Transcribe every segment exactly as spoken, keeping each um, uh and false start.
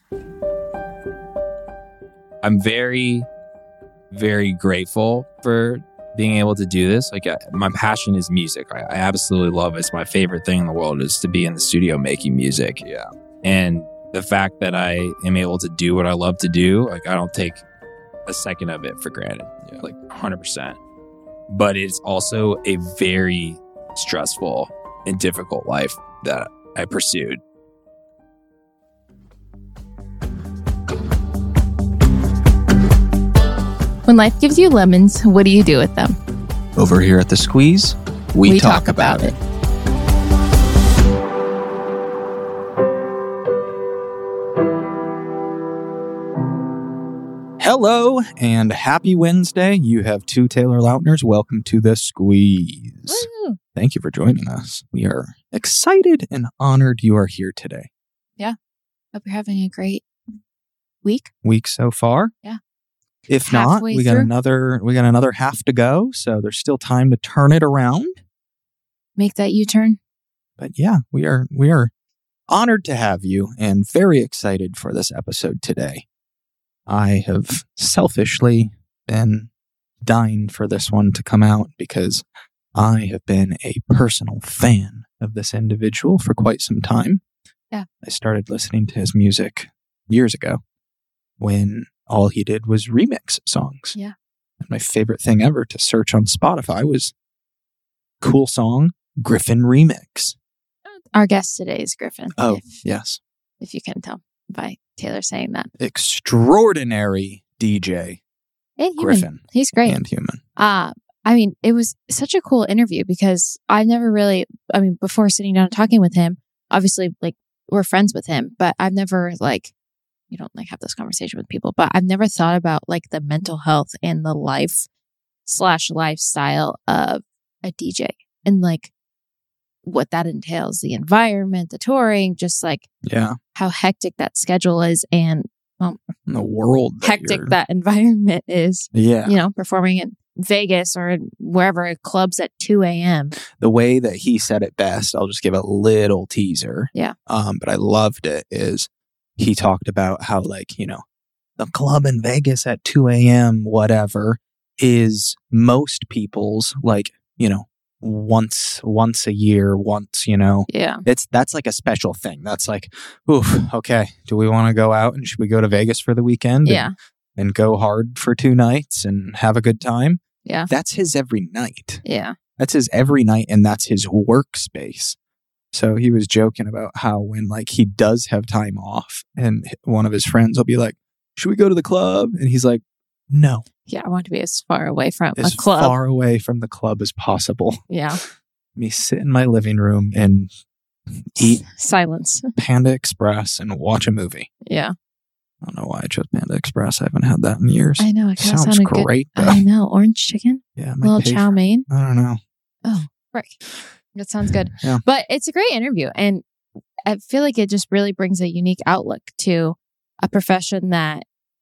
I'm very, very grateful for being able to do this. Like, I, my passion is music. I, I absolutely love it. It's my favorite thing in the world is to be in the studio making music. Yeah. And the fact that I am able to do what I love to do, like, I don't take a second of it for granted. Yeah. Like, one hundred percent. But it's also a very stressful and difficult life that I pursued. When life gives you lemons, what do you do with them? Over here at The Squeeze, we, we talk, talk about, about it. it. Hello and happy Wednesday. You have two Taylor Lautners. Welcome to The Squeeze. Woo. Thank you for joining us. We are excited and honored you are here today. Yeah. Hope you're having a great week. Week so far? Yeah. If Halfway not, we got through. another we got another half to go, so there's still time to turn it around. Make that U-turn. But yeah, we are we are honored to have you and very excited for this episode today. I have selfishly been dying for this one to come out because I have been a personal fan of this individual for quite some time. Yeah. I started listening to his music years ago when all he did was remix songs. Yeah. And my favorite thing ever to search on Spotify was cool song, Griffin remix. Our guest today is Griffin. Oh, if, yes. If you can tell by Taylor saying that. Extraordinary D J. And human. Griffin. He's great. And human. Uh, I mean, it was such a cool interview because I never really, I mean, before sitting down and talking with him, obviously, like, we're friends with him, but I've never, like, you don't like have this conversation with people, but I've never thought about like the mental health and the life slash lifestyle of a D J and like what that entails, the environment, the touring, just like yeah, how hectic that schedule is and well, in the world that hectic you're... that environment is. Yeah. You know, performing in Vegas or wherever, clubs at two a.m. The way that he said it best, I'll just give a little teaser. Yeah. Um, but I loved it is he talked about how, like, you know, the club in Vegas at two a.m., whatever, is most people's, like, you know, once, once a year, once, you know. Yeah. It's, that's like a special thing. That's like, oof, okay, do we want to go out and should we go to Vegas for the weekend? Yeah. And, and go hard for two nights and have a good time? Yeah. That's his every night. Yeah. That's his every night and that's his workspace. So he was joking about how when like he does have time off and one of his friends will be like, should we go to the club? And he's like, no. Yeah, I want to be as far away from as a club. As far away from the club as possible. Yeah. Me sit in my living room and eat silence, Panda Express and watch a movie. Yeah. I don't know why I chose Panda Express. I haven't had that in years. I know. It kind of sounds sounded great. Good. Though. I know. Orange chicken? Yeah. A little chow mein? I don't know. Oh, frick. That sounds good. Yeah. But it's a great interview. And I feel like it just really brings a unique outlook to a profession that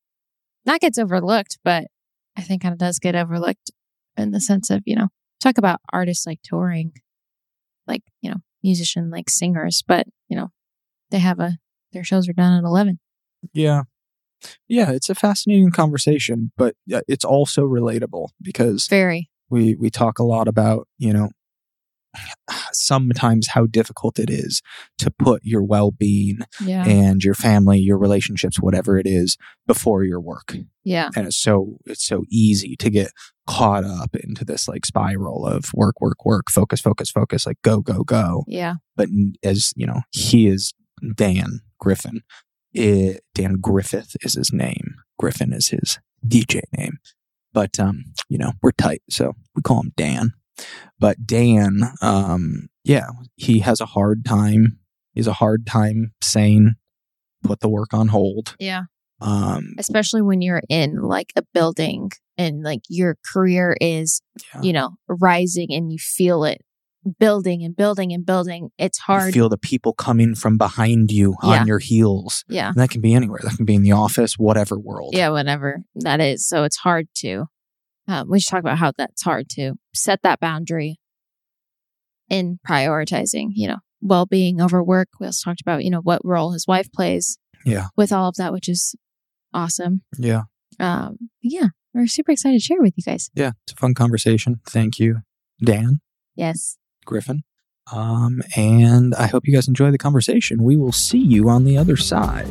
not gets overlooked, but I think kind of does get overlooked in the sense of, you know, talk about artists like touring, like, you know, musician, like singers, but, you know, they have a, their shows are done at eleven. Yeah. Yeah. It's a fascinating conversation, but it's also relatable because very, we, we talk a lot about, you know, sometimes how difficult it is to put your well-being yeah. and your family, your relationships, whatever it is, before your work. Yeah. And it's so it's so easy to get caught up into this like spiral of work, work, work, focus, focus, focus, like go, go, go. Yeah. But as you know, he is Dan Griffin. It, Dan Griffith is his name. Griffin is his D J name. But um, you know, we're tight, so we call him Dan. But Dan, um, yeah, he has a hard time. He has a hard time saying, put the work on hold. Yeah. Um, Especially when you're in like a building and like your career is, yeah. you know, rising and you feel it building and building and building. It's hard. You feel the people coming from behind you yeah. on your heels. Yeah. And that can be anywhere. That can be in the office, whatever world. Yeah, whatever that is. So it's hard to. Um, we should talk about how that's hard to set that boundary in prioritizing, you know, well-being over work. We also talked about, you know, what role his wife plays Yeah. with all of that, which is awesome. Yeah. Um, yeah, we're super excited to share with you guys. Yeah. It's a fun conversation. Thank you, Dan Yes. Griffin. Um, and I hope you guys enjoy the conversation. We will see you on the other side.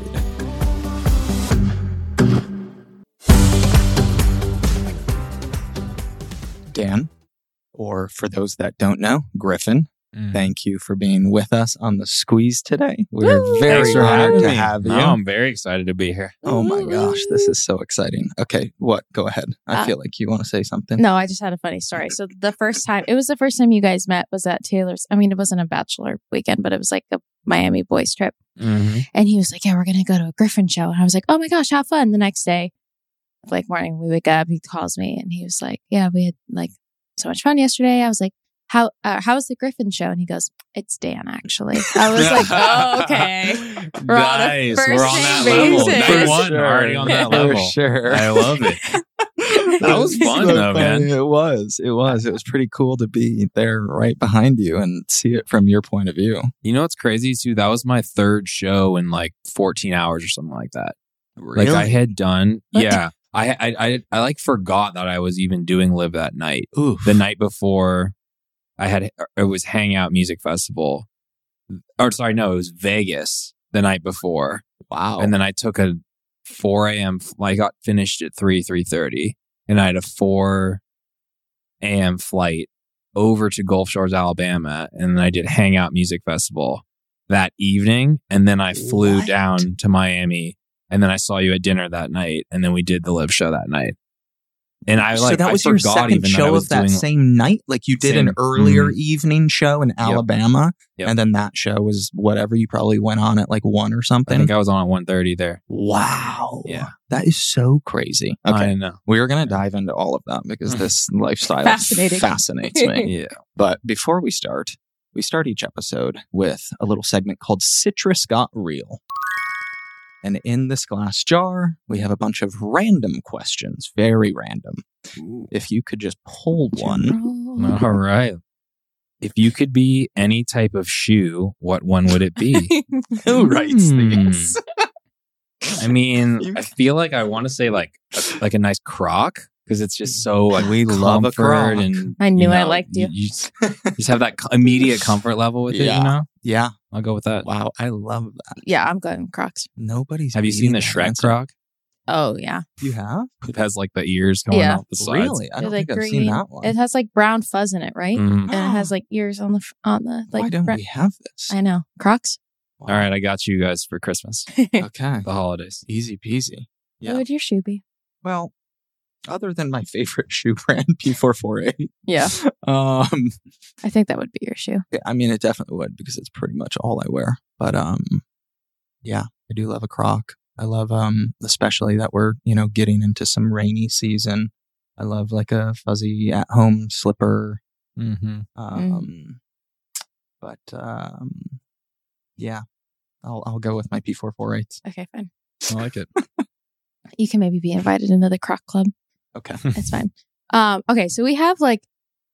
Dan, or for those that don't know, Griffin, Mm. thank you for being with us on the squeeze today. We're Woo! very Thanks for honored having to me. have you. No, I'm very excited to be here. Oh my gosh, this is so exciting. Okay, what? Go ahead. I Uh, feel like you want to say something. No, I just had a funny story. So the first time, it was the first time you guys met was at Taylor's. I mean, it wasn't a bachelor weekend, but it was like a Miami boys trip. Mm-hmm. And he was like, yeah, we're going to go to a Griffin show. And I was like, oh my gosh, have fun. The next day, like morning, we wake up, he calls me and he was like, yeah, we had like so much fun yesterday. I was like, how, uh, how was the Griffin show? And he goes, it's Dan, actually. I was like, oh, okay. We're on a Nice. first We're on that name level. basis. Day For one, sure. already on that For level. sure. I love it. That was fun, So though, man. funny. It was. It was. It was pretty cool to be there right behind you and see it from your point of view. You know what's crazy too? That was my third show in like fourteen hours or something like that. Like I had done, What? yeah. I, I I I like forgot that I was even doing Live that night. Ooh. The night before, I had it was Hangout Music Festival, or sorry, no, it was Vegas the night before, Wow. and then I took a four a.m. I got finished at three three thirty, and I had a four a.m. flight over to Gulf Shores, Alabama, and then I did Hangout Music Festival that evening, and then I flew What? down to Miami, and then I saw you at dinner that night, and then we did the Live show that night. And I like so that I was your forgot second even that I show was of that doing, same night? Like you did an Same. earlier Mhm. evening show in Alabama, Yep. and then that show was whatever you probably went on at like one or I something. think I was on at one thirty there. Wow. Yeah. That is so crazy. Okay. I know. We are going to dive into all of that because this lifestyle Fascinating. fascinates me. Yeah. But before we start, we start each episode with a little segment called Citrus Got Real. And in this glass jar, we have a bunch of random questions, very random. If you could just pull one. All right. If you could be any type of shoe, what one would it be? Who writes Hmm. these? I mean, You- I feel like I want to say like a, like a nice Croc because it's just so like We love a comfort Croc. and I knew you I know, liked you. You just, just have that co- immediate comfort level with it. Yeah. You know, Yeah. I'll go with that. Wow. I love that. Yeah, I'm going Crocs. Nobody's. Have you seen the beating that Shrek answer. Croc? Oh, yeah. You have? It has like the ears going Yeah. out the sides. Really? I don't They're, think like I've seen green. that one. It has like brown fuzz in it, right? Mhm. And it has like ears on the f- on the like. Why don't bra- we have this? I know Crocs. All right, I got you guys for Christmas, Okay. the holidays. Easy peasy. Yeah. What would your shoe be? Well, other than my favorite shoe brand, P four forty-eight. Yeah, Um, I think that would be your shoe. yeah, I mean, it definitely would because it's pretty much all I wear. But um, yeah, I do love a Croc. I love um, especially that we're you know getting into some rainy season. I love like a fuzzy at home slipper. Mm-hmm. Um, but um, yeah, I'll I'll go with my P four forty-eights. Okay, fine. I like it. You can maybe be invited into the Croc Club. Okay. It's fine. Um, okay, so we have like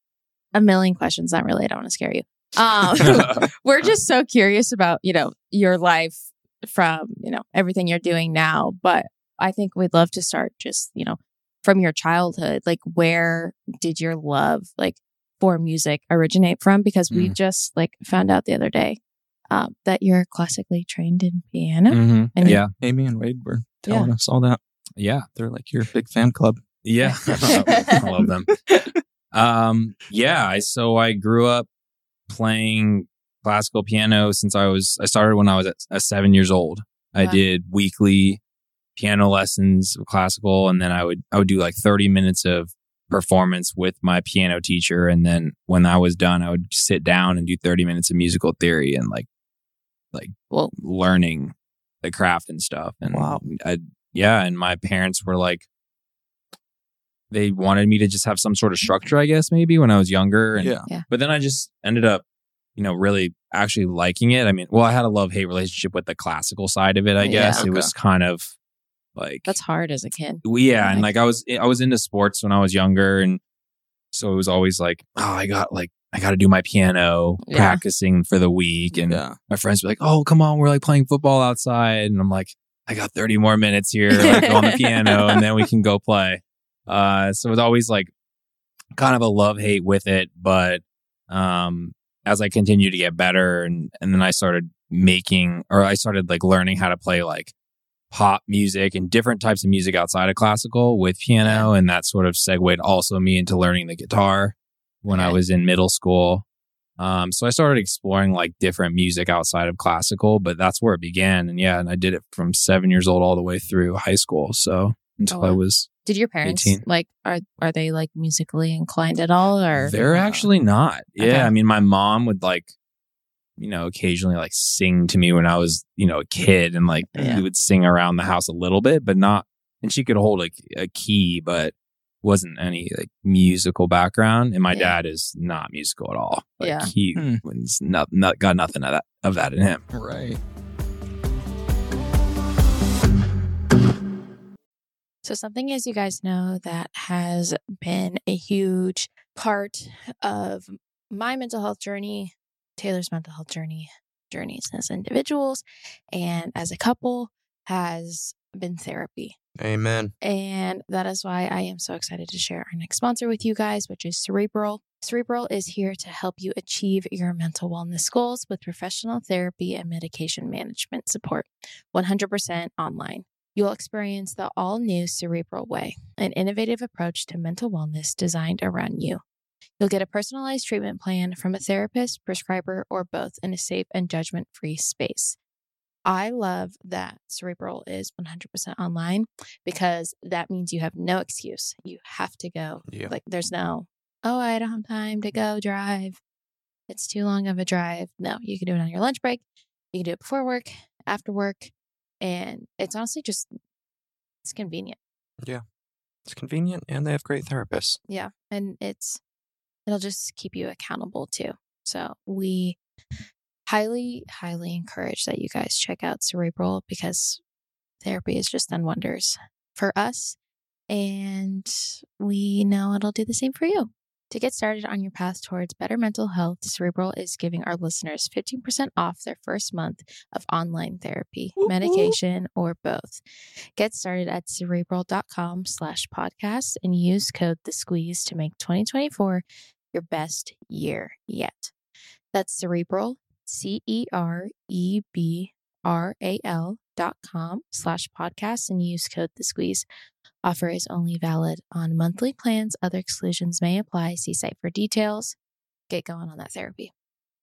a million questions. Not really. I don't want to scare you. Um, we're just so curious about you know your life from you know everything you're doing now. But I think we'd love to start just you know from your childhood. Like, where did your love like for music originate from? Because we Mm. just like found out the other day um, that you're classically trained in piano. hmm And Yeah, Amy and Wade were telling us all that. yeah. They're like your big fan club. Yeah, I love them. Um, yeah, I so I grew up playing classical piano since I was I started when I was at, at seven years old. I Wow. did weekly piano lessons of classical, and then I would I would do like thirty minutes of performance with my piano teacher, and then when I was done, I would sit down and do thirty minutes of musical theory and like like Well, learning the craft and stuff. And Wow. I, yeah, and my parents were like, they wanted me to just have some sort of structure, I guess, maybe when I was younger. And, Yeah. But then I just ended up, you know, really actually liking it. I mean, well, I had a love-hate relationship with the classical side of it, I Yeah. guess. Okay. It was kind of like, that's hard as a kid. well, yeah. And Like- like I was, I was into sports when I was younger. And so it was always like, oh, I got like, I got to do my piano Yeah. practicing for the week. And Yeah. my friends were like, oh, come on, we're like playing football outside. And I'm like, I got thirty more minutes here like, on the piano and then we can go play. Uh, so it was always like kind of a love hate with it. But um, as I continued to get better and, and then I started making or I started like learning how to play like pop music and different types of music outside of classical with piano. And that sort of segued also me into learning the guitar when okay. I was in middle school. Um, so I started exploring like different music outside of classical, but that's where it began. And yeah, and I did it from seven years old all the way through high school. So until oh, wow. I was Did your parents eighteen. like, are, are they like musically inclined at all or? They're actually not. Yeah. Okay. I mean, my mom would like, you know, occasionally like sing to me when I was, you know, a kid and like yeah. we would sing around the house a little bit, but not, and she could hold like a key, but wasn't any like musical background. And my yeah. dad is not musical at all. Like yeah. he hmm. was not, not, got nothing of that, of that in him. Right. So something, as you guys know, that has been a huge part of my mental health journey, Taylor's mental health journey, journeys as individuals and as a couple has been therapy. Amen. And that is why I am so excited to share our next sponsor with you guys, which is Cerebral. Cerebral is here to help you achieve your mental wellness goals with professional therapy and medication management support, one hundred percent online. You'll experience the all-new Cerebral Way, an innovative approach to mental wellness designed around you. You'll get a personalized treatment plan from a therapist, prescriber, or both in a safe and judgment-free space. I love that Cerebral is one hundred percent online because that means you have no excuse. You have to go. Yeah. Like there's no, oh, I don't have time to go drive. It's too long of a drive. No, you can do it on your lunch break. You can do it before work, after work. And it's honestly just, it's convenient. Yeah. It's convenient and they have great therapists. Yeah. And it's, it'll just keep you accountable too. So we highly, highly encourage that you guys check out Cerebral because therapy has just done wonders for us. And we know it'll do the same for you. To get started on your path towards better mental health, Cerebral is giving our listeners fifteen percent off their first month of online therapy, Woo-hoo. medication, or both. Get started at cerebral.com slash podcast and use code The Squeeze to make twenty twenty-four your best year yet. That's Cerebral, C E R E B R A L dot com slash podcast and use code The Squeeze. Offer is only valid on monthly plans. Other exclusions may apply. See site for details. Get going on that therapy.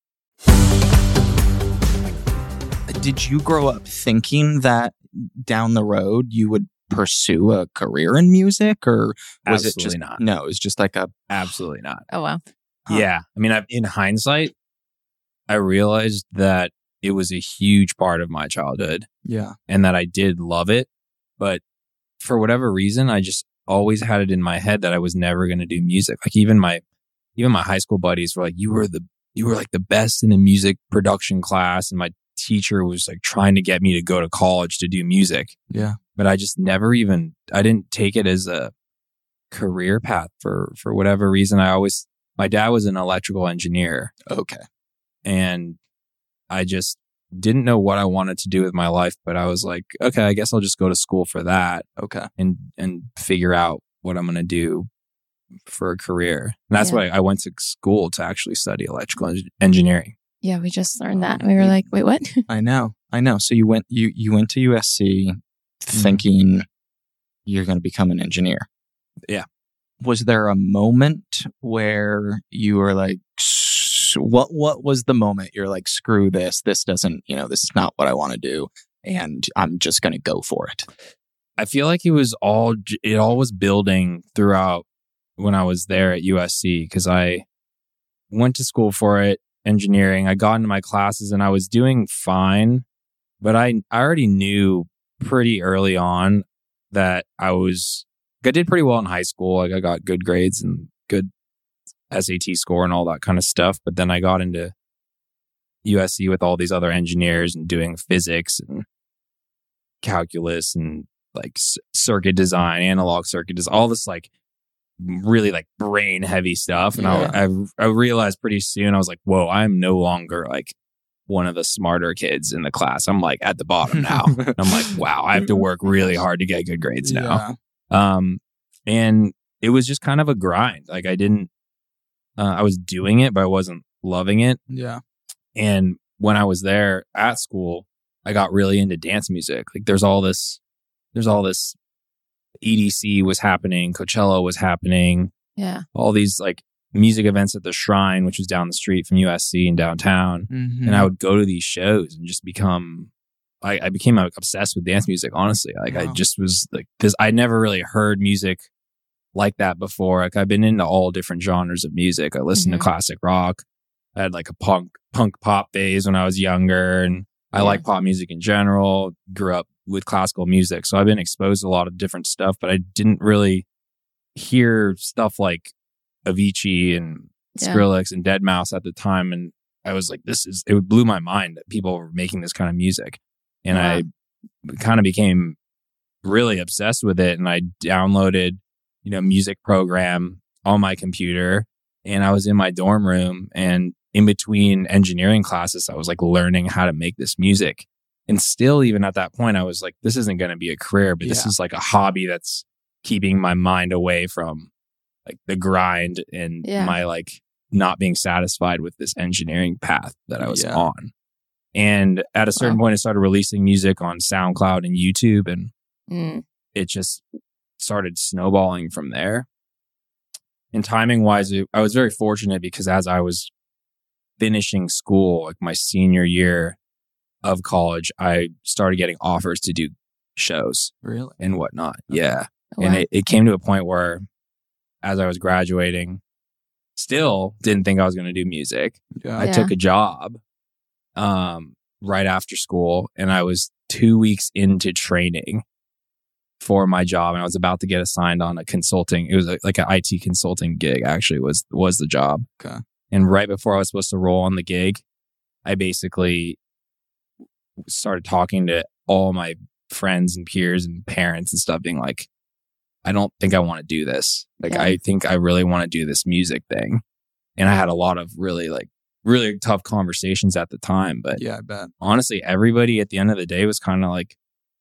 Did you grow up thinking that down the road you would pursue a career in music, or was Absolutely it just not? No, it was just like a Absolutely not. Oh wow. Huh. Yeah, I mean, I've, in hindsight, I realized that it was a huge part of my childhood. Yeah, and that I did love it, but for whatever reason, I just always had it in my head that I was never going to do music. Like even my, even my high school buddies were like, you were the, you were like the best in the music production class. And my teacher was like trying to get me to go to college to do music. Yeah. But I just never even, I didn't take it as a career path for, for whatever reason. I always, my dad was an electrical engineer. Okay. And I just didn't know what I wanted to do with my life, but I was like, okay, I guess I'll just go to school for that. Okay. And, and figure out what I'm going to do for a career. And that's Yeah. why I went to school to actually study electrical en- engineering. Yeah, we just learned that. We were like, wait, what? I know. I know. So you went, you, you went to U S C thinking mm-hmm. you're going to become an engineer. Yeah. Was there a moment where you were like, what, what was the moment you're like, screw this, this doesn't, you know, this is not what I want to do. And I'm just going to go for it. I feel like it was all, it all was building throughout when I was there at U S C, because I went to school for it, engineering. I got into my classes and I was doing fine, but I, I already knew pretty early on that I was, I did pretty well in high school. Like I got good grades and good S A T score and all that kind of stuff. But then I got into U S C with all these other engineers and doing physics and calculus and like c- circuit design, analog circuit design, all this like really like brain heavy stuff. And Yeah. I, I I realized pretty soon, I was like, whoa, I'm no longer like one of the smarter kids in the class. I'm like at the bottom now. I'm like, wow, I have to work really hard to get good grades now. Yeah. Um, and it was just kind of a grind. Like I didn't, uh, I was doing it, but I wasn't loving it. Yeah. And when I was there at school, I got really into dance music. Like there's all this, there's all this E D C was happening, Coachella was happening. Yeah. All these like music events at the Shrine, which was down the street from U S C and downtown. Mm-hmm. And I would go to these shows and just become, I, I became like, obsessed with dance music, honestly. Like wow. I just was like, because I never really heard music like that before. Like I've been into all different genres of music. I listened mm-hmm. to classic rock. I had like a punk, punk pop phase when I was younger. And I yeah. like pop music in general, grew up with classical music. So I've been exposed to a lot of different stuff, but I didn't really hear stuff like Avicii and yeah. Skrillex and deadmau five at the time. And I was like, this is, it blew my mind that people were making this kind of music. And yeah. I kind of became really obsessed with it. And I downloaded, you know, music program on my computer. And I was in my dorm room, and in between engineering classes, I was like learning how to make this music. And still, even at that point, I was like, this isn't going to be a career, but yeah. this is like a hobby that's keeping my mind away from like the grind and yeah. my like not being satisfied with this engineering path that I was yeah. on. And at a certain wow. point, I started releasing music on SoundCloud and YouTube, and mm. it just started snowballing from there. And timing wise, I was very fortunate because as I was finishing school, like my senior year of college, I started getting offers to do shows really and whatnot. Okay. Yeah. Wow. And it, it came to a point where as I was graduating, still didn't think I was going to do music. Yeah. I yeah. took a job um, right after school, and I was two weeks into training for my job, and I was about to get assigned on a consulting. It was a, like an I T consulting gig, actually, was was the job. Okay. And right before I was supposed to roll on the gig, I basically started talking to all my friends and peers and parents and stuff, being like, I don't think I want to do this. Like, yeah. I think I really want to do this music thing. And I had a lot of really like, really tough conversations at the time. But yeah, I bet. Honestly, everybody at the end of the day was kind of like,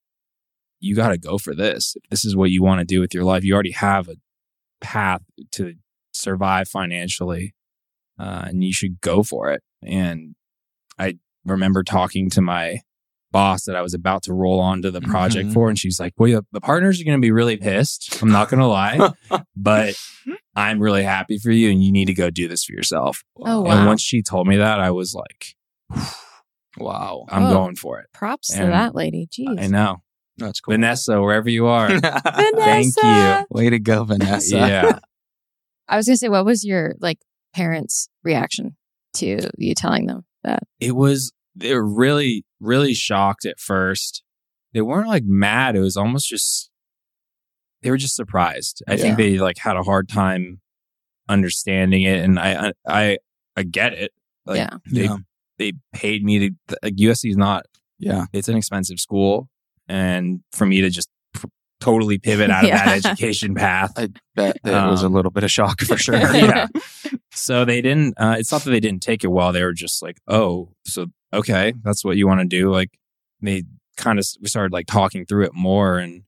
you got to go for this. If this is what you want to do with your life, you already have a path to survive financially, uh, and you should go for it. And I remember talking to my boss that I was about to roll onto the project mm-hmm. for, and she's like, well, the partners are going to be really pissed. I'm not going to lie, but I'm really happy for you, and you need to go do this for yourself. Oh, wow. And once she told me that, I was like, wow, I'm oh, going for it. Props and to that lady. Jeez. I know. That's cool. Vanessa, wherever you are. Vanessa! Thank you. Way to go, Vanessa. Yeah. I was going to say, what was your like parents' reaction to you telling them that? It was, they were really, really shocked at first. They weren't like mad. It was almost just, they were just surprised. I yeah. think they like had a hard time understanding it. And I, I, I get it. Like, yeah. They, yeah. they paid me to, like U S C is not, yeah, it's an expensive school. And for me to just p- totally pivot out of yeah. that education path. I bet that um, was a little bit of shock for sure. Yeah. So they didn't, uh, it's not that they didn't take it well. They were just like, oh, so, okay, that's what you want to do. Like they kind of, we started like talking through it more. And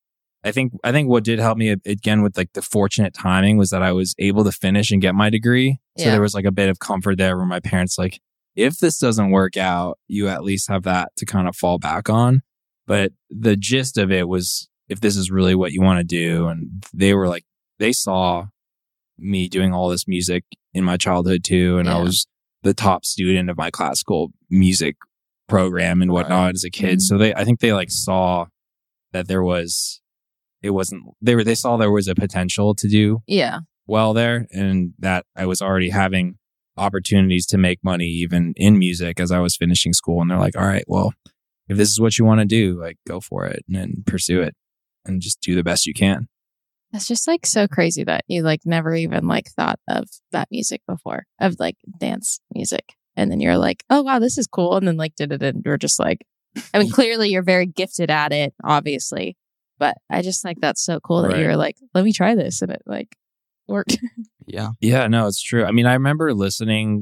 I think, I think what did help me again with like the fortunate timing was that I was able to finish and get my degree. So yeah. there was like a bit of comfort there where my parents like, if this doesn't work out, you at least have that to kind of fall back on. But the gist of it was, if this is really what you want to do, and they were like, they saw me doing all this music in my childhood too. And yeah. I was the top student of my classical music program and whatnot right. as a kid. Mm-hmm. So they, I think they like saw that there was, it wasn't, they were, they saw there was a potential to do yeah. well there, and that I was already having opportunities to make money even in music as I was finishing school. And they're like, all right, well, if this is what you want to do, like go for it and, and pursue it and just do the best you can. That's just like so crazy that you like never even like thought of that music before, of like dance music. And then you're like, oh, wow, this is cool. And then like did it and you're just like, I mean, clearly you're very gifted at it, obviously. But I just like, that's so cool that right. you're like, let me try this. And it like worked. Yeah. Yeah, no, it's true. I mean, I remember listening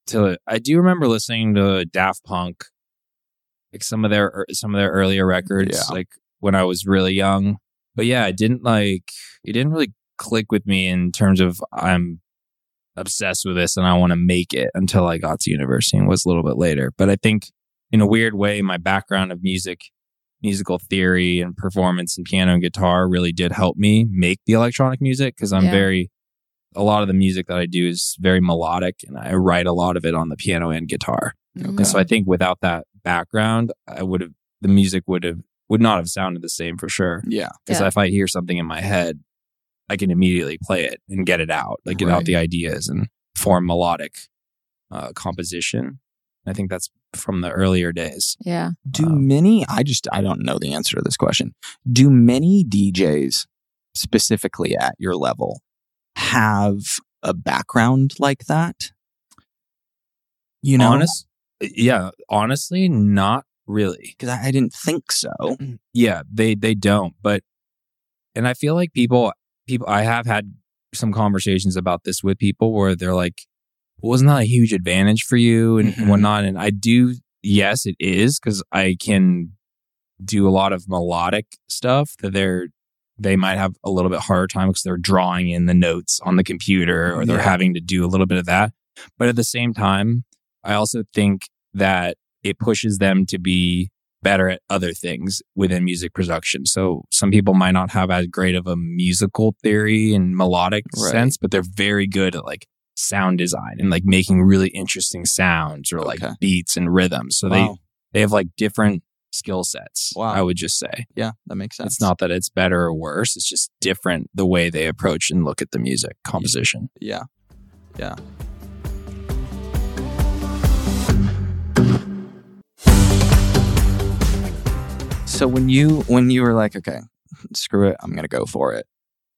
to I do remember listening to Daft Punk, like some of their some of their earlier records, Yeah. like when I was really young. But yeah, it didn't like it didn't really click with me in terms of I'm obsessed with this and I want to make it until I got to university, and was a little bit later. But I think in a weird way, my background of music, musical theory and performance and piano and guitar really did help me make the electronic music, because I'm Yeah. very, a lot of the music that I do is very melodic, and I write a lot of it on the piano and guitar. Mm. And so I think without that background, I would have, the music would have, would not have sounded the same for sure. Yeah. Because Yeah. if I hear something in my head, I can immediately play it and get it out, like get out Right. the ideas and form melodic uh, composition. I think that's from the earlier days. Yeah. Do Um, many, I just, I don't know the answer to this question. Do many D Js, specifically at your level, have a background like that? You know? Honest, yeah, honestly, not really. Because I, I didn't think so. Yeah, they they don't. But and I feel like people people I have had some conversations about this with people where they're like, wasn't that a huge advantage for you and Mhm. whatnot? And I do, yes, it is, because I can do a lot of melodic stuff that they're they might have a little bit harder time because they're drawing in the notes on the computer, or they're Yeah. having to do a little bit of that. But at the same time, I also think that it pushes them to be better at other things within music production. So some people might not have as great of a musical theory and melodic Right. sense, but they're very good at like sound design and like making really interesting sounds or like Okay. beats and rhythms. So Wow. they they have like different skill sets. Wow. I would just say. Yeah, that makes sense. It's not that it's better or worse. It's just different the way they approach and look at the music composition. Yeah. Yeah. So when you when you were like, okay, screw it, I'm gonna go for it.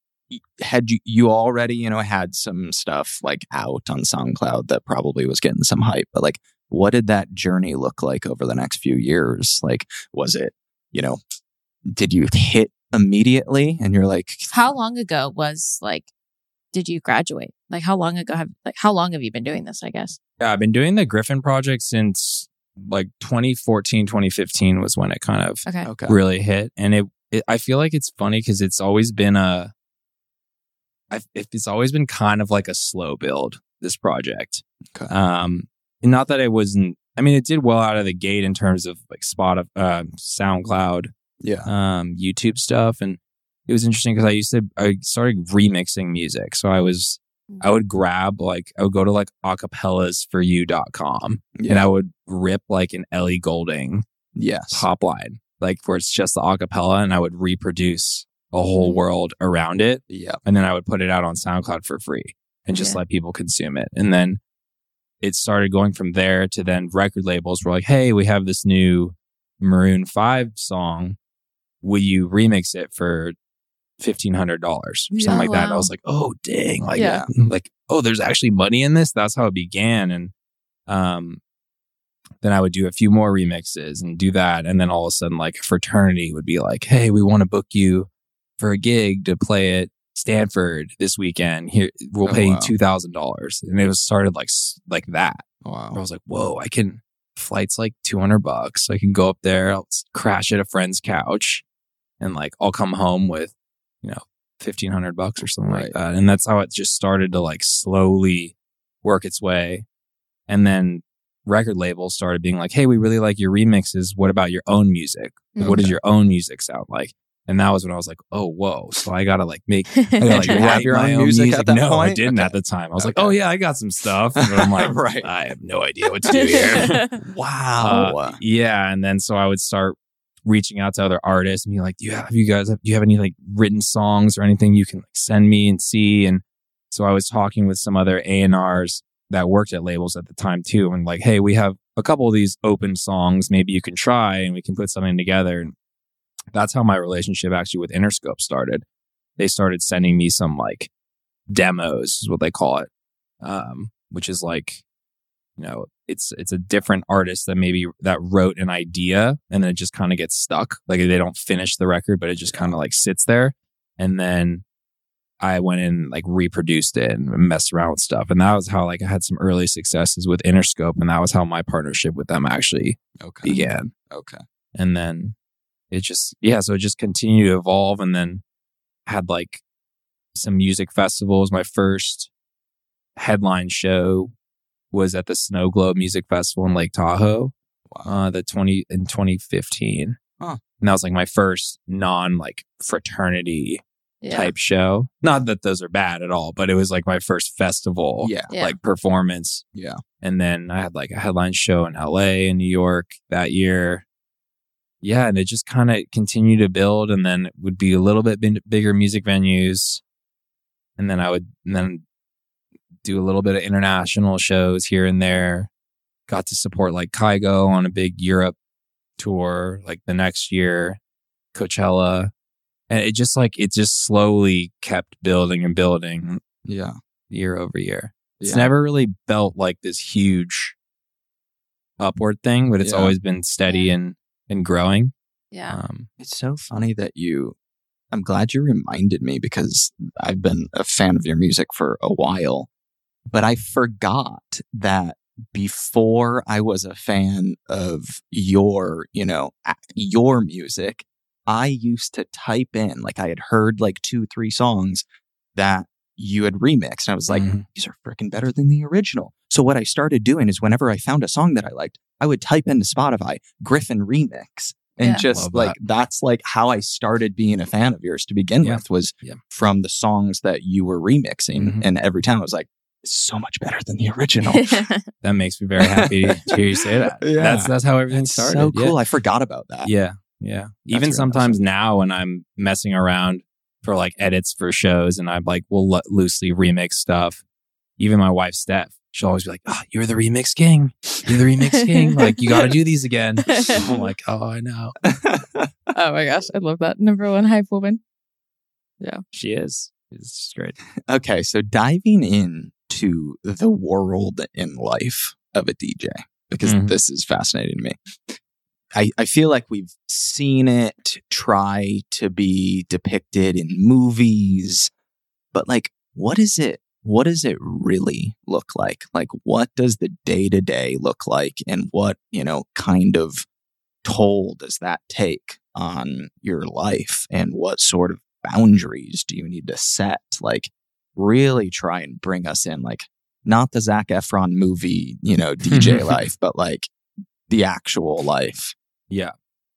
Had you you already, you know, had some stuff like out on SoundCloud that probably was getting some hype, but like, what did that journey look like over the next few years? Like, was it, you know, did you hit immediately and you're like, How long ago was like, did you graduate? Like, how long ago have, like, how long have you been doing this, I guess? Yeah, I've been doing the Griffin project since like twenty fourteen, twenty fifteen was when it kind of Okay. okay, really hit. And it, it I feel like it's funny because it's always been a, I've, it's always been kind of like a slow build, this project. Okay. Um, not that it wasn't, I mean, it did well out of the gate in terms of like Spotify, uh, SoundCloud, yeah, um, YouTube stuff. And it was interesting because I used to, I started remixing music. So I was, I would grab like, I would go to like acapellas for you dot com yeah, and I would rip like an Ellie Goulding yes, top line, like where it's just the acapella, and I would reproduce a whole world around it. yeah, And then I would put it out on SoundCloud for free and just Yeah. let people consume it. And then it started going from there to then record labels were like, hey, we have this new Maroon five song. Will you remix it for fifteen hundred dollars or something Yeah. like that? And I Wow. was like, oh, dang. Like, Yeah. like, oh, there's actually money in this. That's how it began. And um, then I would do a few more remixes and do that. And then all of a sudden, like a fraternity would be like, hey, we want to book you for a gig to play at Stanford this weekend. Here, we'll Oh, pay you wow. two thousand dollars. And it was started like s- like that. I wow, was like, whoa, I can, flight's like two hundred bucks. I can go up there, I'll s- crash at a friend's couch, and like I'll come home with, you know, fifteen hundred bucks or something Right. like that. And that's how it just started to like slowly work its way. And then record labels started being like, hey, we really like your remixes. What about your own music? What does Okay. your own music sound like? And that was when I was like, oh, whoa. So I got to like make, I gotta like Did you have write your my own own music music. at that no, I point? didn't Okay. at the time. I was Okay. like, oh yeah, I got some stuff. And I'm like, Right. I have no idea what to do here. wow, Uh, yeah. And then so I would start reaching out to other artists and be like, do you have you guys, do you have any like written songs or anything you can like send me and see? And so I was talking with some other A and Rs that worked at labels at the time too. And like, hey, we have a couple of these open songs. Maybe you can try and we can put something together. And that's how my relationship actually with Interscope started. They started sending me some like demos is what they call it. Um, which is like, you know, it's it's a different artist that maybe that wrote an idea and then it just kind of gets stuck. Like they don't finish the record, but it just kind of like sits there. And then I went and like reproduced it and messed around with stuff. And that was how like I had some early successes with Interscope. And that was how my partnership with them actually Okay. began. Okay. And then it just, yeah, so it just continued to evolve. And then had like some music festivals. My first headline show was at the Snow Globe Music Festival in Lake Tahoe, Wow. uh, the twenty in twenty fifteen. Huh. And that was like my first non like fraternity Yeah. type show. Not that those are bad at all, but it was like my first festival Yeah. Yeah. like performance. Yeah. And then I had like a headline show in L A and New York that year. Yeah, and it just kind of continued to build, and then it would be a little bit bin- bigger music venues, and then I would and then do a little bit of international shows here and there. Got to support like Kygo on a big Europe tour like the next year, Coachella, and it just like it just slowly kept building and building Yeah. year over year. It's Yeah. never really felt like this huge upward thing, but it's Yeah. always been steady and and growing. Yeah. Um, It's so funny that you, I'm glad you reminded me because I've been a fan of your music for a while, but I forgot that before I was a fan of your, you know, a- your music, I used to type in, like I had heard like two, three songs that you had remixed. And I was like, Mhm. these are freaking better than the original. So what I started doing is whenever I found a song that I liked, I would type into Spotify, Griffin remix. And Yeah. just Love like, that. that's like how I started being a fan of yours to begin Yeah. with was Yeah. from the songs that you were remixing. Mhm. And every time I was like, it's so much better than the original. that makes me very happy to hear you say that. Yeah. That's that's how everything It's started. so Yeah. cool. I forgot about that. Yeah, yeah. Even really sometimes now when I'm messing around for like edits for shows, and I'm like, we'll lo- loosely remix stuff. Even my wife Steph, she'll always be like, "Oh, you're the remix king. You're the remix king. Like, you got to do these again." I'm like, "Oh, I know." Oh my gosh, I love that. Number one hype woman. She is. It's just great. Okay, so diving into the world and life of a D J, because Mhm. this is fascinating to me. I, I feel like we've seen it try to be depicted in movies, but like, what is it? What does it really look like? Like, what does the day to day look like? And what, you know, kind of toll does that take on your life? And what sort of boundaries do you need to set? Like, really try and bring us in, like, not the Zac Efron movie, you know, D J life, but like the actual life. Yeah.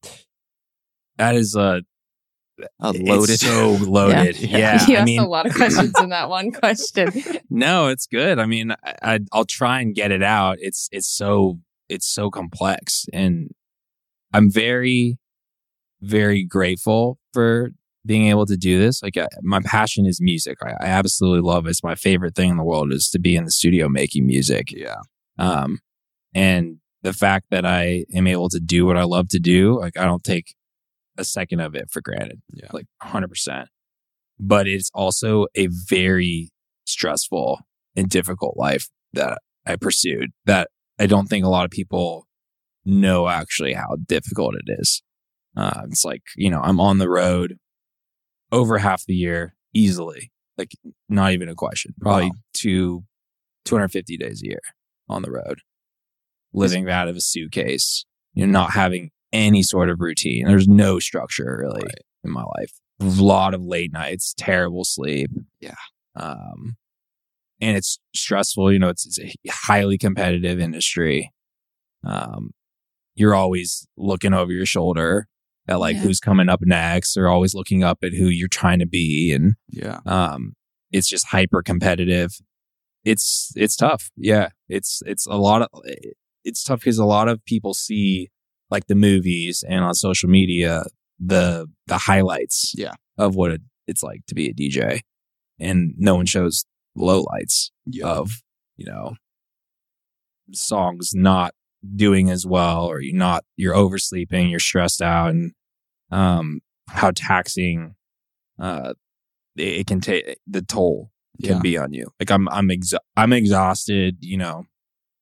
That is a A it's loaded. so loaded. Yeah. Yeah. you I asked mean, a lot of questions in that one question. no, it's good. I mean, I, I I'll try and get it out. It's it's so it's so complex, and I'm very very grateful for being able to do this. Like, I, my passion is music. I, I absolutely love it. It's my favorite thing in the world is to be in the studio making music. Yeah. Um, and the fact that I am able to do what I love to do, like, I don't take a second of it for granted. Yeah. Like one hundred percent. But it's also a very stressful and difficult life that I pursued that I don't think a lot of people know actually how difficult it is. Uh, it's like, you know, I'm on the road over half the year easily, like not even a question, probably Wow. two, two hundred fifty days a year on the road, living out of a suitcase, you know, not having any sort of routine. There's no structure really Right. in my life. A lot of late nights, terrible sleep. Yeah. Um, and it's stressful. You know, it's, it's a highly competitive industry. Um, you're always looking over your shoulder at like Yeah. who's coming up next, or always looking up at who you're trying to be. And, Yeah. um, it's just hyper competitive. It's, it's tough. Yeah. It's, it's a lot of, it's tough because a lot of people see like the movies and on social media, the, the highlights Yeah. of what it, it's like to be a D J, and no one shows lowlights Yeah. of, you know, songs not doing as well, or you're not, you're oversleeping, you're stressed out, and um, how taxing uh, it, it can take, the toll can Yeah. be on you. Like I'm, I'm, exa- I'm exhausted, you know,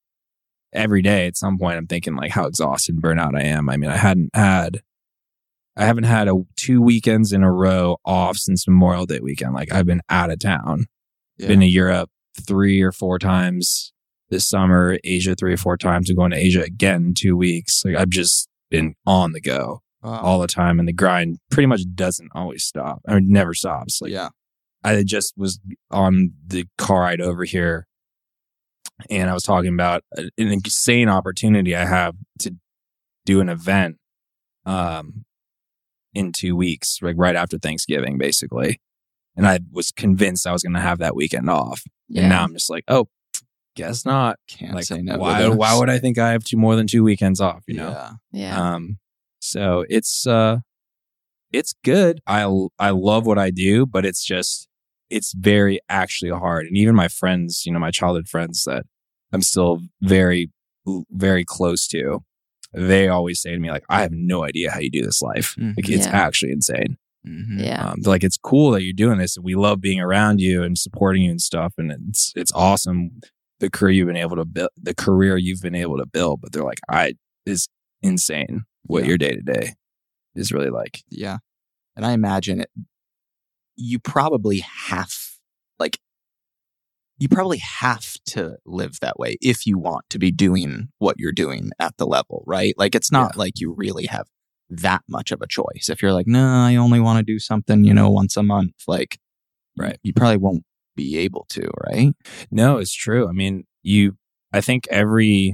every day at some point I'm thinking like how exhausted and burnt out I am. I mean, I hadn't had I haven't had a two weekends in a row off since Memorial Day weekend. Like I've been out of town. Yeah. Been to Europe three or four times this summer, Asia three or four times, and going to Asia again in two weeks. Like I've just been on the go Wow. all the time, and the grind pretty much doesn't always stop. I mean, it never stops. Like yeah. I just was on the car ride over here, and I was talking about an insane opportunity I have to do an event um, in two weeks, like right after Thanksgiving, basically. And I was convinced I was going to have that weekend off. Yeah. And now I'm just like, oh, guess not. Can't Like, say no. to why? those. Why would I think I have two more than two weekends off? You know. Yeah. Yeah. Um. So it's uh, it's good. I I love what I do, but it's just it's very actually hard. And even my friends, you know, my childhood friends that I'm still very very close to, they always say to me like, I have no idea how you do this life. Mhm. Like it's Yeah. actually insane. Mhm. Yeah. Um, they're like, it's cool that you're doing this, and we love being around you and supporting you and stuff, and it's it's awesome the career you've been able to build, the career you've been able to build. But they're like, I is insane what Yeah. your day to day is really like. Yeah. And I imagine it, you probably have, like, you probably have to live that way if you want to be doing what you're doing at the level, right? Like, it's not like you really have that much of a choice. If you're like, no, I only want to do something, you know, once a month, like, Right. you probably won't be able to, right? No, it's true. I mean, you. I think every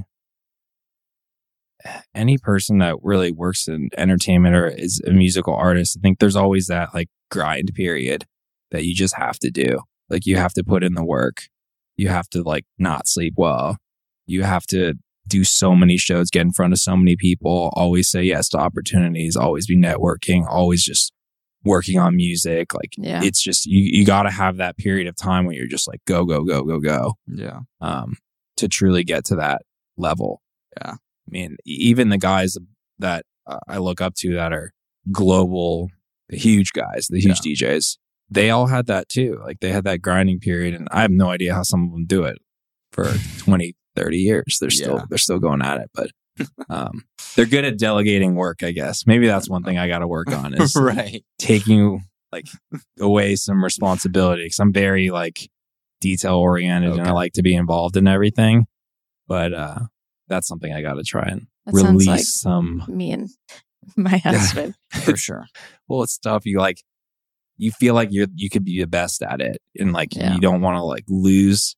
any person that really works in entertainment or is a musical artist, I think there's always that like grind period that you just have to do. Like you have to put in the work. You have to like not sleep well. You have to do so many shows, get in front of so many people, always say yes to opportunities, always be networking, always just working on music. Like Yeah. it's just, you, you got to have that period of time where you're just like, go, go, go, go, go. Yeah. Um, to truly get to that level. Yeah. I mean, e- even the guys that uh, I look up to that are global, the huge guys, the huge D Js, they all had that too. Like they had that grinding period, and I have no idea how some of them do it for twenty, thirty years. They're still, Yeah. they're still going at it, but um, they're good at delegating work, I guess. Maybe that's one thing I got to work on is Right. taking like away some responsibility, because I'm very like detail oriented and I Okay. like to be involved in everything. But uh, that's something I got to try and That sounds release like some. me and my husband. For sure. Well, it's tough. You like, you feel like you're you could be the best at it, and like Yeah. you don't want to like lose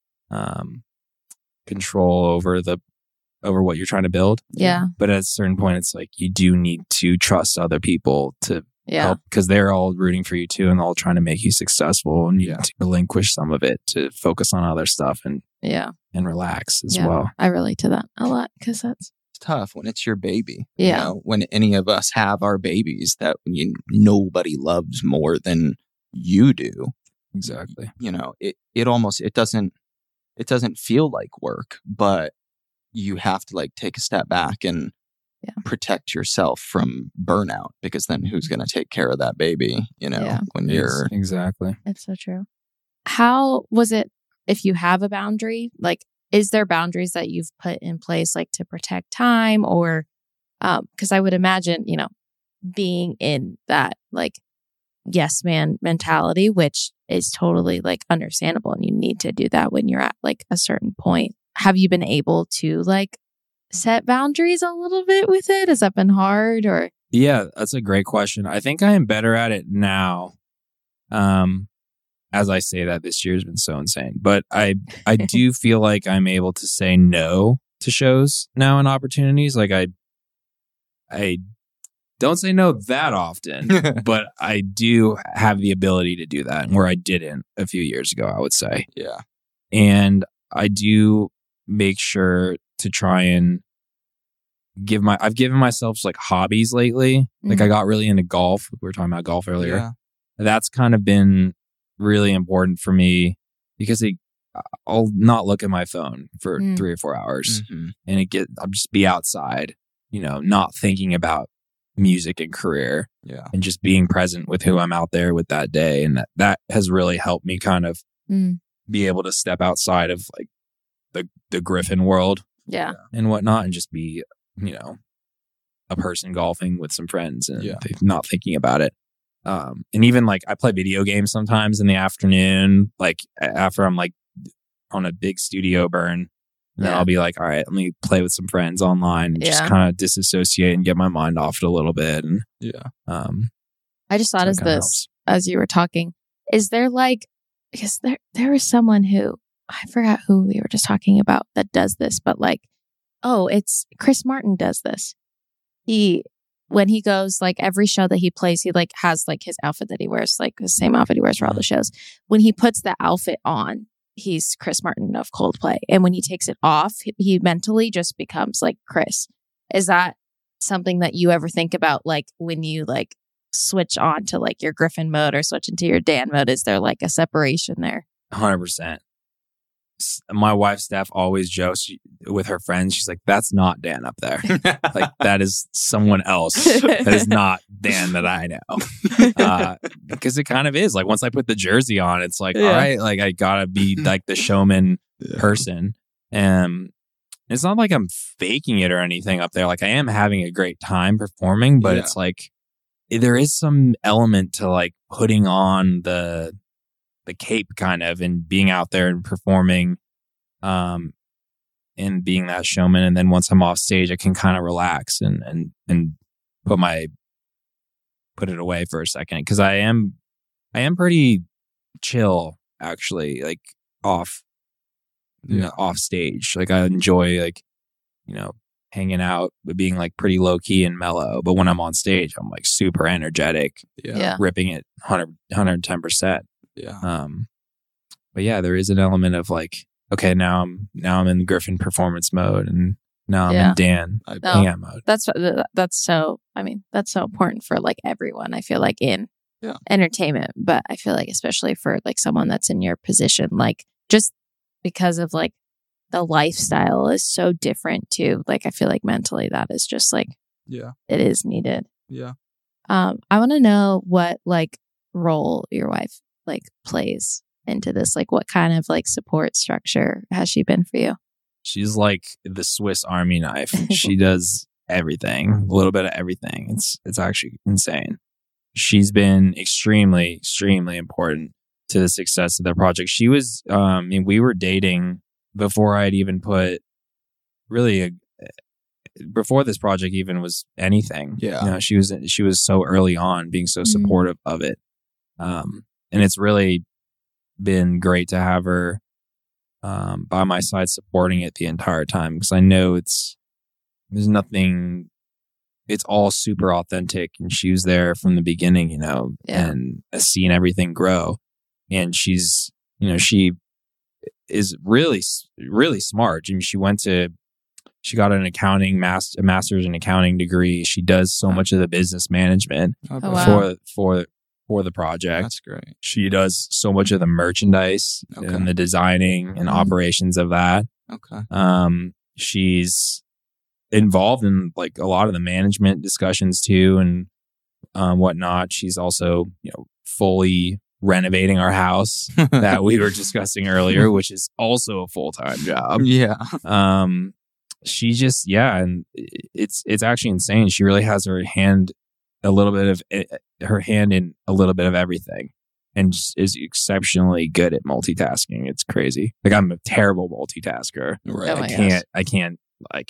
um control over the over what you're trying to build. Yeah. But at a certain point, it's like you do need to trust other people to Yeah. help, because they're all rooting for you too, and all trying to make you successful, and you Yeah. need to relinquish some of it to focus on other stuff and Yeah. and relax as Yeah. well. I relate to that a lot because that's, It's tough when it's your baby. Yeah. You know, when any of us have our babies that you, nobody loves more than you do. Exactly. You know, it, it almost, it doesn't, it doesn't feel like work, but you have to like take a step back and Yeah. protect yourself from burnout, because then who's going to take care of that baby, you know, Yeah. when you're, Exactly. it's so true. How was it if you have a boundary? Like, is there boundaries that you've put in place, like to protect time or, um, because I would imagine, you know, being in that like yes man mentality, which is totally like understandable, and you need to do that when you're at like a certain point. Have you been able to like set boundaries a little bit with it? Has that been hard or? Yeah, that's a great question. I think I am better at it now. Um, as I say that, this year's been so insane, but I I do feel like I'm able to say no to shows now and opportunities. Like I I don't say no that often, but I do have the ability to do that, where I didn't a few years ago, I would say. yeah, And I do make sure to try and give my I've given myself like hobbies lately. Like I got really into golf. We were talking about golf earlier. yeah, That's kind of been really important for me, because it, I'll not look at my phone for Mm. three or four hours Mhm. and it get I'll just be outside, you know, not thinking about music and career, yeah, and just being present with who I'm out there with that day. And that, that has really helped me kind of Mm, be able to step outside of like the the Griffin world yeah. and whatnot, and just be, you know, a person golfing with some friends and Yeah. they're not thinking about it. Um, and even like I play video games sometimes in the afternoon, like after I'm like on a big studio burn. And then Yeah. I'll be like, all right, let me play with some friends online and just Yeah. kind of disassociate and get my mind off it a little bit. And Yeah. um, I just thought so it of kinda this helps. as you were talking. Is there like, because there there was someone who, I forgot who we were just talking about that does this, but like, oh, it's Chris Martin does this. He, when he goes, like every show that he plays, he like has like his outfit that he wears, like the same outfit he wears for all the shows. When he puts the outfit on, he's Chris Martin of Coldplay. And when he takes it off, he, he mentally just becomes like Chris. Is that something that you ever think about, like when you like switch on to like your Griffin mode or switch into your Dan mode? Is there like a separation there? one hundred percent. S- My wife, Steph, always jokes she- with her friends. She's like, that's not Dan up there. Like, that is someone else. That is not Dan that I know. Uh, because it kind of is. Like, once I put the jersey on, it's like, Yeah. all right, like, I gotta be like the showman person. And it's not like I'm faking it or anything up there. Like, I am having a great time performing, but Yeah. it's like, there is some element to like putting on the the cape kind of and being out there and performing um and being that showman. And then once I'm off stage, I can kind of relax and and and put my put it away for a second, because I am I am pretty chill actually, like off you know, off stage. Like I enjoy like you know hanging out but being like pretty low key and mellow, but when I'm on stage I'm like super energetic, Yeah. Yeah. ripping it one hundred, one hundred ten percent. Yeah. Um, but yeah, there is an element of like, okay, now I'm now I'm in Griffin performance mode, and now I'm Yeah. in Dan I No. hang out mode. That's that's so. I mean, that's so important for like everyone. I feel like in Yeah. entertainment, but I feel like especially for like someone that's in your position, like just because of like the lifestyle is so different too. Like I feel like mentally that is just like Yeah. it is needed. Yeah. Um, I want to know what like role your wife like plays into this. Like, what kind of like support structure has she been for you? She's like the Swiss Army knife. She does everything, a little bit of everything. It's it's actually insane. She's been extremely, extremely important to the success of the project. She was, um, I mean, we were dating before I'd even put really a, before this project even was anything. Yeah. You know, she was she was so early on, being so Mhm. supportive of it. Um, and it's really been great to have her um, by my side supporting it the entire time, because I know it's there's nothing. It's all super authentic, and she was there from the beginning, you know, Yeah. and has seen everything grow. And she's, you know, she is really, really smart. I mean, she went to, she got an accounting master, a master's in accounting degree. She does so much of the business management Oh, Oh, wow. for for for the project. That's great. She does so much of the merchandise Okay. and the designing and Mhm. operations of that. Okay. Um, she's involved in like a lot of the management discussions too, and um, whatnot. She's also, you know, fully renovating our house that we were discussing earlier, which is also a full time job. Yeah. Um, she just, yeah, and it's it's actually insane. She really has her hand, a little bit of her hand in a little bit of everything, and just is exceptionally good at multitasking. It's crazy. Like I'm a terrible multitasker. Right. Oh my I gosh. can't. I can't like.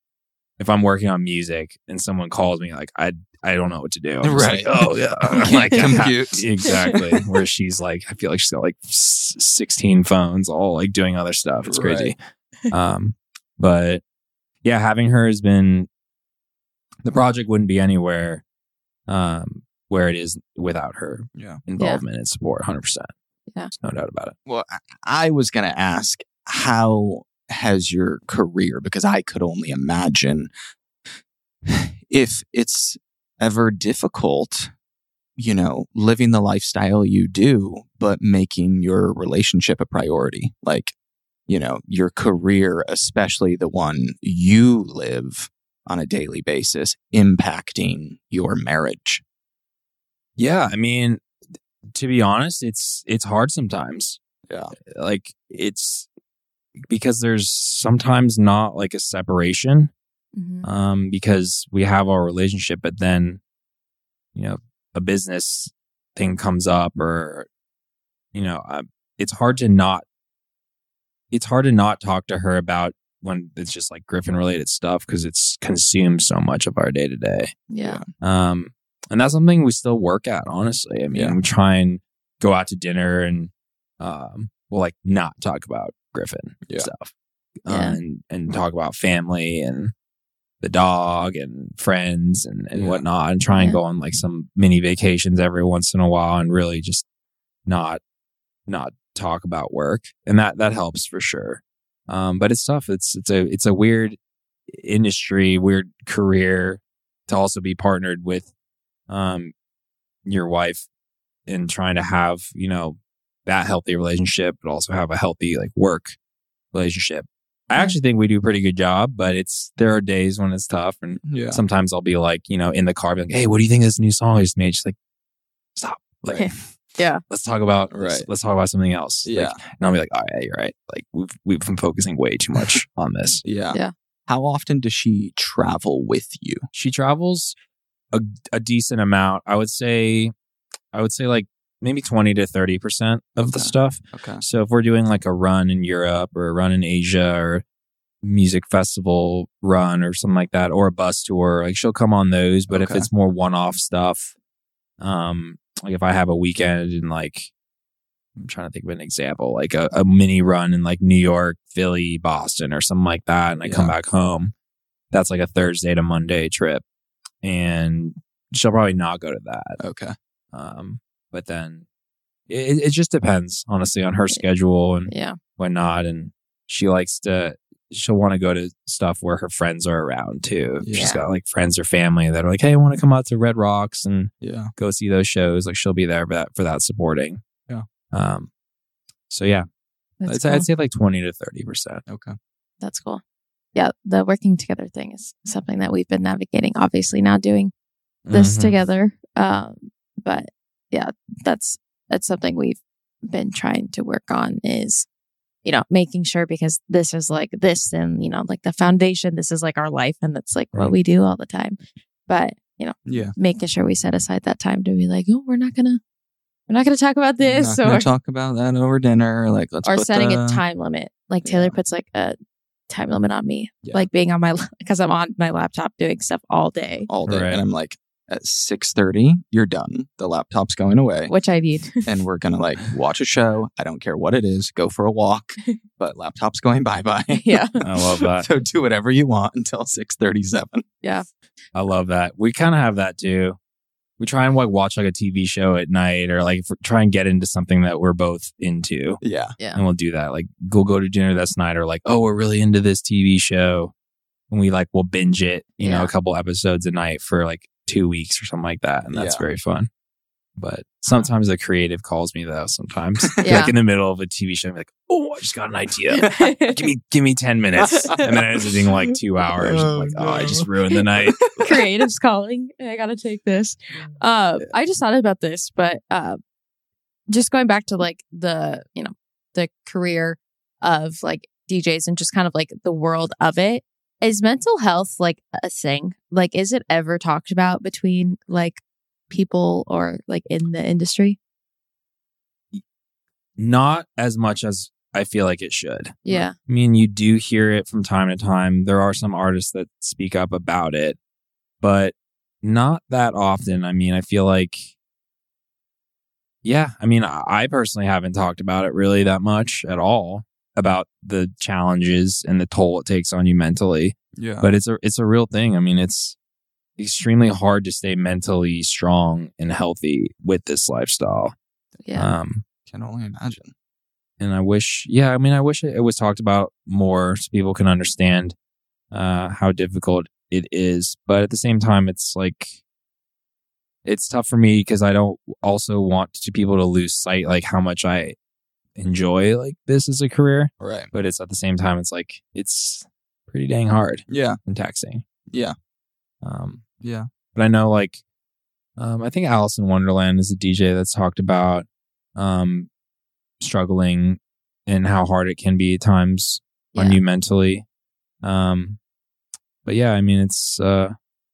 If I'm working on music and someone calls me, like I, I don't know what to do. I'm just Right. like, oh yeah, Can't like I'm ha- compute. exactly. Where she's like, I feel like she's got like s- sixteen phones, all like doing other stuff. It's crazy. um, but yeah, having her has been. The project wouldn't be anywhere, um, where it is without her Yeah. involvement and support. one hundred percent. Yeah. There's no doubt about it. Well, I- I was going to ask, how has your career, because I could only imagine if it's ever difficult, you know, living the lifestyle you do, but making your relationship a priority. Like, you know, your career, especially the one you live on a daily basis, impacting your marriage. Yeah, I mean, to be honest, it's it's hard sometimes. Yeah. Like it's because there's sometimes not like a separation, Mhm. um, because we have our relationship, but then, you know, a business thing comes up, or, you know, uh, it's hard to not, it's hard to not talk to her about when it's just like Griffin related stuff, because it's consumed so much of our day to day. Yeah. Um, and that's something we still work at, honestly. I mean, Yeah. we try and go out to dinner and, um, we'll like not talk about Griffin Yeah. stuff, Yeah. uh, and, and talk about family and the dog and friends and, and Yeah. whatnot, and try and Yeah. go on like some mini vacations every once in a while, and really just not, not talk about work. And that, that helps for sure. Um, but it's tough. It's, it's a, it's a weird industry, weird career to also be partnered with, um, your wife, and trying to have, you know, that healthy relationship, but also have a healthy like work relationship. I Yeah. actually think we do a pretty good job, but it's, there are days when it's tough. And Yeah. sometimes I'll be like, you know, in the car, be like, hey, what do you think of this new song I just made? She's like, stop. Like, Right. Yeah. let's talk about, let's, Right. let's talk about something else. Like, Yeah. and I'll be like, oh yeah, you're right. Like we've, we've been focusing way too much on this. Yeah. Yeah. How often does she travel with you? She travels a, a decent amount. I would say, I would say like maybe twenty to thirty percent of the Okay. stuff. Okay. So if we're doing like a run in Europe or a run in Asia or music festival run or something like that, or a bus tour, like she'll come on those. But if Okay. it's more one-off stuff, um, like if I have a weekend in like, I'm trying to think of an example, like a, a mini run in like New York, Philly, Boston or something like that, and I come Yeah. back home, that's like a Thursday to Monday trip. And she'll probably not go to that. Okay. Um, but then it, it just depends, honestly, on her schedule and Yeah. whatnot. And she likes to, she'll want to go to stuff where her friends are around too. She's Yeah. got like friends or family that are like, hey, I want to come out to Red Rocks and Yeah. go see those shows. Like she'll be there for that, for that supporting. Yeah. Um, so yeah, That's I'd, cool. say, I'd say like twenty to thirty percent. Okay. That's cool. Yeah. The working together thing is something that we've been navigating, obviously now doing this Mhm. together. Um, but yeah, that's, that's something we've been trying to work on is, you know, making sure, because this is like this and, you know, like the foundation, this is like our life and that's like what Right. we do all the time. But, you know, Yeah. making sure we set aside that time to be like, oh, we're not going to, we're not going to talk about this Not gonna or, talk about that over dinner. Like let's or put setting the, a time limit. Like Taylor Yeah. puts like a time limit on me, Yeah. like being on my, because I'm on my laptop doing stuff all day, all day, Right. and I'm like, at six thirty, you're done. The laptop's going away, which I need. and we're gonna like watch a show. I don't care what it is. Go for a walk, but laptop's going bye bye. Yeah. I love that. So do whatever you want until six thirty seven. I love that. We kind of have that too. We try and like watch like a T V show at night, or like if we're- try and get into something that we're both into. Yeah. Yeah. And we'll do that. Like we'll go to dinner this night, or like, oh, we're really into this T V show. And we like, we'll binge it, you know, Yeah. a couple episodes a night for like two weeks or something like that. And that's Yeah. very fun. But sometimes the creative calls me though, sometimes Yeah. like in the middle of a T V show, I'm like, oh, I just got an idea. give me, give me ten minutes. And then I ends up being like two hours. I'm like, oh, I just ruined the night. Creative's calling. I gotta take this. Uh, I just thought about this, but uh, just going back to like the, you know, the career of like D Js and just kind of like the world of it. Is mental health like a thing? Like, is it ever talked about between like people or like in the industry? Not as much as I feel like it should. Yeah. I mean, you do hear it from time to time. There are some artists that speak up about it, but not that often. I mean, I feel like, yeah, I mean, I I personally haven't talked about it really that much at all, about the challenges and the toll it takes on you mentally. Yeah. But it's a it's a real thing. I mean, it's extremely hard to stay mentally strong and healthy with this lifestyle. Yeah. Um, Can only imagine. and I wish, yeah, I mean, I wish it, it was talked about more so people can understand uh, how difficult it is. But at the same time, it's like, it's tough for me because I don't also want to people to lose sight, like how much I enjoy like this as a career. Right. But it's at the same time, it's like, it's pretty dang hard Yeah. and taxing. Yeah. Um, Yeah. but I know like, um, I think Alice in Wonderland is a D J that's talked about um, struggling and how hard it can be at times on Yeah. you mentally. Um, but yeah, I mean, it's, uh,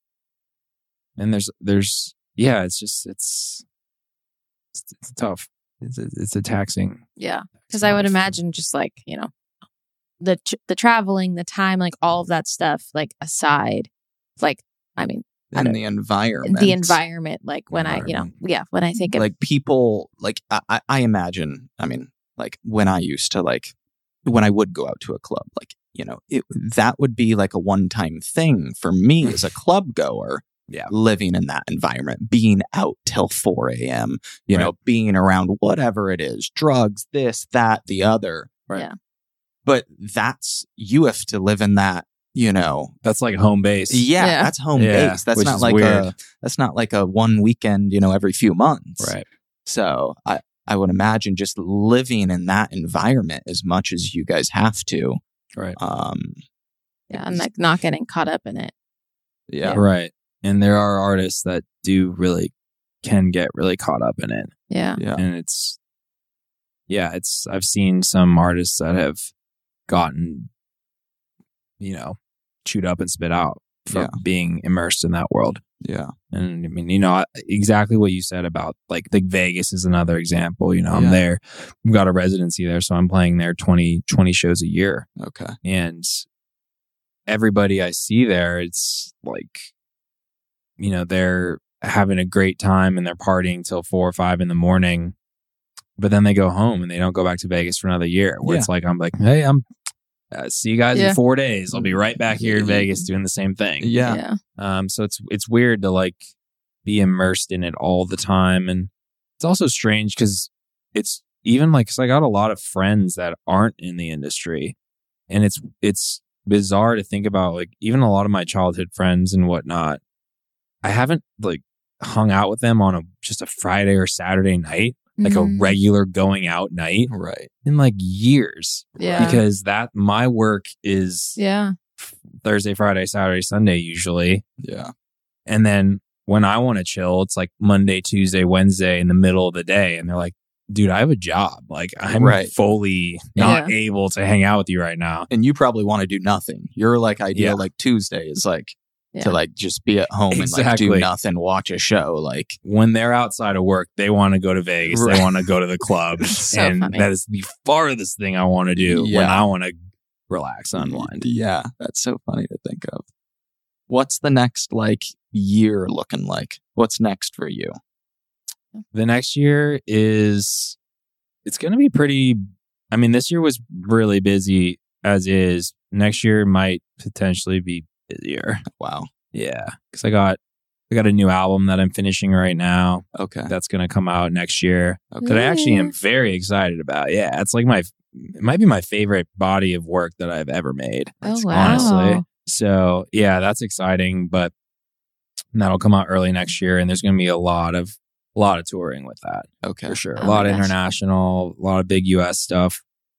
and there's, there's, yeah, it's just, it's, it's, it's tough. It's, it's a taxing. Yeah. Because I would imagine just like, you know, the, the traveling, the time, like all of that stuff, like aside, like, I mean, I And don't- the environment. the environment, like when I, you know, Environment. yeah, when I think of, like people, like I, I- I imagine, I mean, like when I used to like, when I would go out to a club, like, you know, it, that would be like a one-time thing for me as a club goer. Yeah. Living in that environment, being out till four a.m., you know, Right. being around whatever it is, drugs, this, that, the other. Right. Yeah. But that's, you have to live in that, you know. That's like home base. Yeah, Yeah. that's home Yeah, base. That's which not is like weird. a, that's not like a one weekend, you know, every few months. Right. So I, I would imagine just living in that environment as much as you guys have to. Right. Um, yeah, and like not getting caught up in it. yeah. Yeah. Right. And there are artists that do really can get really caught up in it. Yeah. Yeah. And it's, yeah, it's, I've seen some artists that have gotten, you know, chewed up and spit out from Yeah. being immersed in that world. Yeah. And I mean, you know, exactly what you said about like, like Vegas is another example. You know, I'm Yeah. there, I've got a residency there. So I'm playing there twenty, twenty shows a year. Okay. And everybody I see there, it's like, you know, they're having a great time and they're partying till four or five in the morning, but then they go home and they don't go back to Vegas for another year. Where Yeah. it's like, I'm like, hey, I'm uh, see you guys Yeah. in four days. I'll be right back here in Vegas doing the same thing. Yeah. Yeah. Um, so it's it's weird to like be immersed in it all the time, and it's also strange because it's even like, cause I got a lot of friends that aren't in the industry, and it's it's bizarre to think about. Like even a lot of my childhood friends and whatnot, I haven't like hung out with them on a just a Friday or Saturday night, like Mhm. a regular going out night Right. in like years. Yeah. Because that my work is Yeah. Thursday, Friday, Saturday, Sunday usually. Yeah. And then when I want to chill, it's like Monday, Tuesday, Wednesday in the middle of the day. And they're like, dude, I have a job. Like I'm Right. fully not able to hang out with you right now. And you probably want to do nothing. You're like ideal, Yeah. like Tuesday is like Yeah. to like just be at home and like Exactly. do nothing, watch a show. Like, When they're outside of work, they want to go to Vegas. Right. They want to go to the club. So and funny. that is the farthest thing I want to do when Yeah. I want to relax, unwind. yeah, that's so funny to think of. What's the next like year looking like? What's next for you? The next year is, it's going to be pretty, I mean, this year was really busy as is. Next year might potentially be busier. Wow. Yeah. Cause I got, I got a new album that I'm finishing right now. Okay. That's going to come out next year. Okay. That I actually am very excited about. Yeah. It's like my, it might be my favorite body of work that I've ever made. Oh, Honestly. wow. So yeah, that's exciting, but that'll come out early next year. And there's going to be a lot of, a lot of touring with that. Okay. For sure. Oh a lot my of gosh. international, a lot of big U S stuff.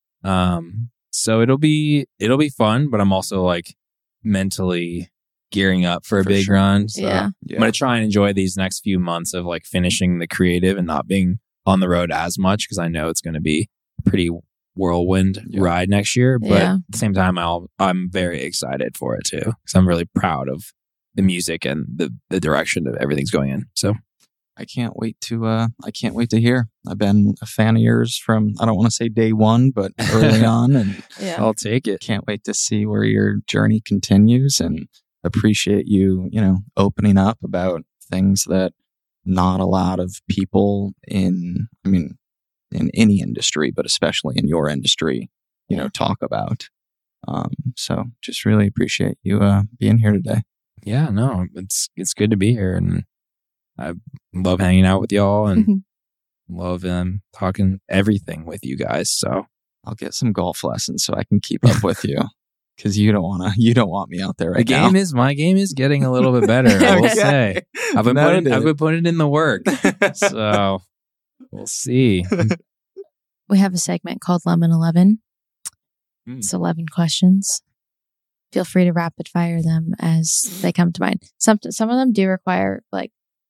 Um, so it'll be it'll be fun, but I'm also like mentally gearing up for a For big sure. run. So Yeah. Yeah. I'm gonna try and enjoy these next few months of like finishing the creative and not being on the road as much because I know it's gonna be a pretty whirlwind Yeah. ride next year. But Yeah. at the same time, I'll I'm very excited for it too because I'm really proud of the music and the the direction that everything's going in. So I can't wait to uh I can't wait to hear. I've been a fan of yours from I don't want to say day one, but early on, and Yeah. I'll take it. can't wait to see where your journey continues and appreciate you, you know, opening up about things that not a lot of people in I mean in any industry, but especially in your industry, you know, talk about. Um so just really appreciate you uh being here today. Yeah, no, it's it's good to be here, and I love hanging out with y'all, and love um, talking everything with you guys. So I'll get some golf lessons so I can keep up with you. Because you don't want to, you don't want me out there right the now. game is my game is getting a little bit better. I will Okay. say I've been Noted. putting I've been putting in the work, so we'll see. We have a segment called Lemon eleven. Mm. It's eleven questions. Feel free to rapid fire them as they come to mind. Some some of them do require like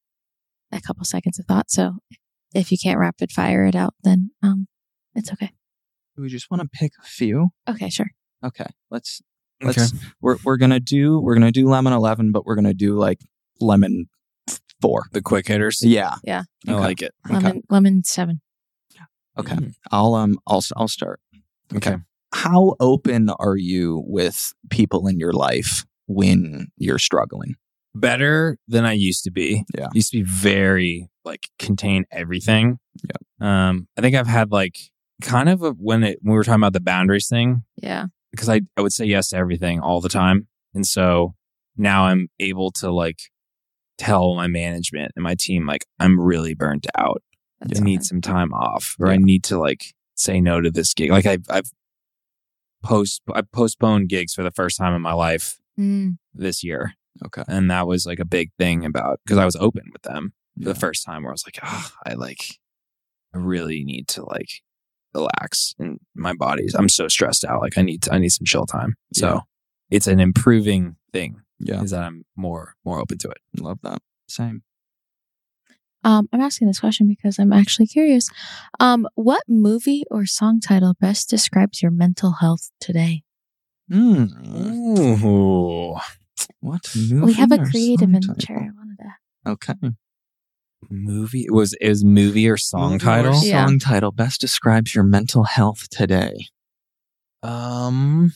a couple seconds of thought. So if you can't rapid fire it out, then um, it's okay. We just want to pick a few. Okay, sure. Okay, let's Let's we're we're gonna do we're gonna do lemon eleven, but we're gonna do like lemon four. The quick hitters. Yeah. Yeah. I Okay. like it. Lemon, lemon seven. Okay. Mm. I'll um I'll I'll start. Okay. How open are you with people in your life when you're struggling? Better than I used to be. Yeah. Used to be very like contain everything. Yeah. Um, I think I've had like kind of a, when it when we were talking about the boundaries thing, Yeah. because I, I would say yes to everything all the time. And so now I'm able to like tell my management and my team like I'm really burnt out. That's I need good. some time off, or I Yeah. need to like say no to this gig. Like I've I've post I've postponed gigs for the first time in my life Mm. this year. Okay. And that was like a big thing about because I was open with them Yeah. for the first time where I was like, oh, I like, I really need to like relax in my body's. I'm so stressed out. Like I need to, I need some chill time. So Yeah. it's an improving thing Yeah. is that I'm more, more open to it. Love that. Same. Um, I'm asking this question because I'm actually curious. Um, what movie or song title best describes your mental health today? Mm. Ooh, What We have a movie or creative song in the title? chair. I wanted to. Okay. movie it was it was movie or song Movie or title. Yeah. Song title best describes your mental health today. Um,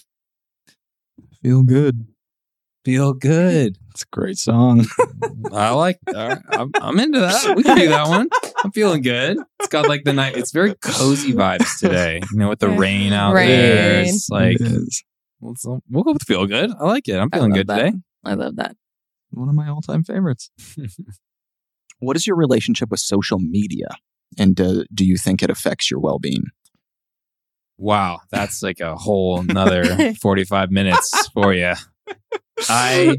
Feel good. feel good. It's a great song. I like. All right, I'm, I'm into that. We can do that one. I'm feeling good. It's got like the night. It's very cozy vibes today. You know, with the Yeah. rain out Rain. there. It's like It is. let's, we'll go with feel good. I like it. I'm I feeling love good that. today. I love that. One of my all-time favorites. What is your relationship with social media? And do, do you think it affects your well-being? Wow, that's like a whole another forty-five minutes for you. I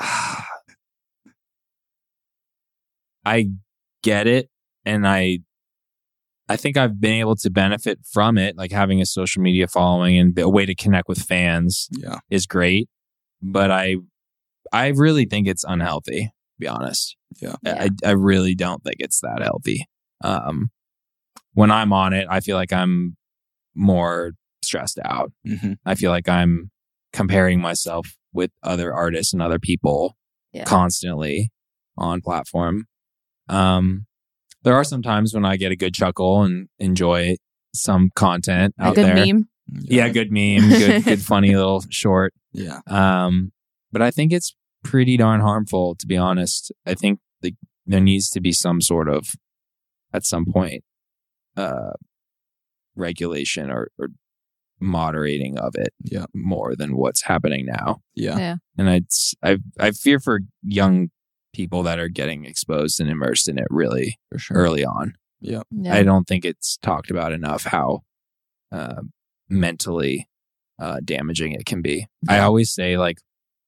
I get it, and I I think I've been able to benefit from it, like having a social media following and a way to connect with fans Yeah. is great. But I I really think it's unhealthy, to be honest. Yeah. I, I really don't think it's that healthy. Um, when I'm on it, I feel like I'm more stressed out. Mm-hmm. I feel like I'm comparing myself with other artists and other people Yeah. constantly on platform. Um, there are some times when I get a good chuckle and enjoy some content A out good there. meme. Yeah, good meme, good, good, funny little short. Yeah. Um, but I think it's pretty darn harmful, to be honest. I think the, there needs to be some sort of, at some point, uh, regulation or, or moderating of it Yeah. more than what's happening now. Yeah. Yeah. And I, I, I fear for young people that are getting exposed and immersed in it really For sure. early on. Yeah. Yeah. I don't think it's talked about enough how uh, mentally uh, damaging it can be. I Yeah. always say, like,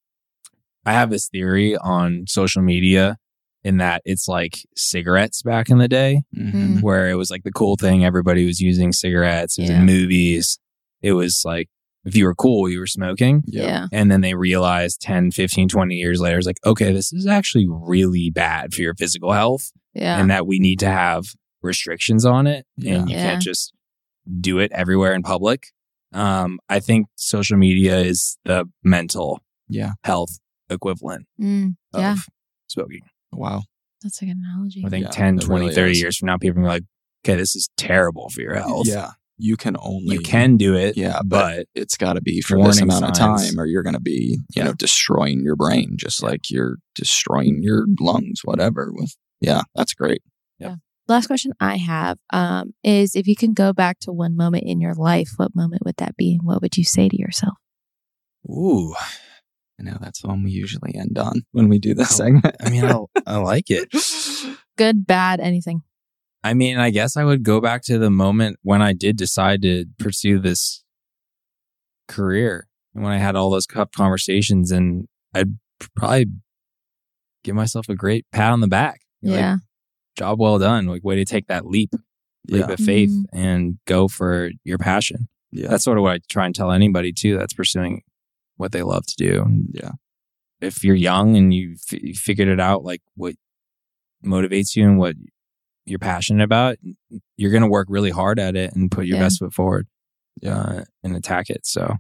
I have this theory on social media in that it's like cigarettes back in the day, Mm-hmm. Mm. where it was like the cool thing. Everybody was using cigarettes. It was Yeah. in movies. It was like, if you were cool, you were smoking. Yeah. Yeah. And then they realized ten, fifteen, twenty years later, it's like, okay, this is actually really bad for your physical health. Yeah. And that we need to have restrictions on it, Yeah. and you Yeah. can't just do it everywhere in public. Um, I think social media is the mental Yeah. health equivalent Mm. of Yeah. smoking. Wow. That's a good analogy. I think Yeah, ten, it twenty, really thirty is. years from now, people are gonna be like, okay, this is terrible for your health. Yeah. You can only. You can do it, Yeah, but It's got to be for this Warning amount of signs. time, or you're going to be, you Yeah. know, destroying your brain, just Yeah. like you're destroying your lungs, whatever. With yeah, that's great. Last question I have um, is if you can go back to one moment in your life, what moment would that be? And what would you say to yourself? ooh, I know that's the one we usually end on when we do this segment. I mean, I, I like it. Good, bad, anything. I mean, I guess I would go back to the moment when I did decide to pursue this career, and when I had all those tough conversations, and I'd probably give myself a great pat on the back. Like, Yeah. job well done. Like, way to take that leap, leap Yeah. of faith Mhm. and go for your passion. Yeah. That's sort of what I try and tell anybody too that's pursuing what they love to do. And Yeah. if you're young and you, f- you figured it out, like what motivates you and what you're passionate about, you're going to work really hard at it and put your Yeah. best foot forward Yeah. uh, and attack it. So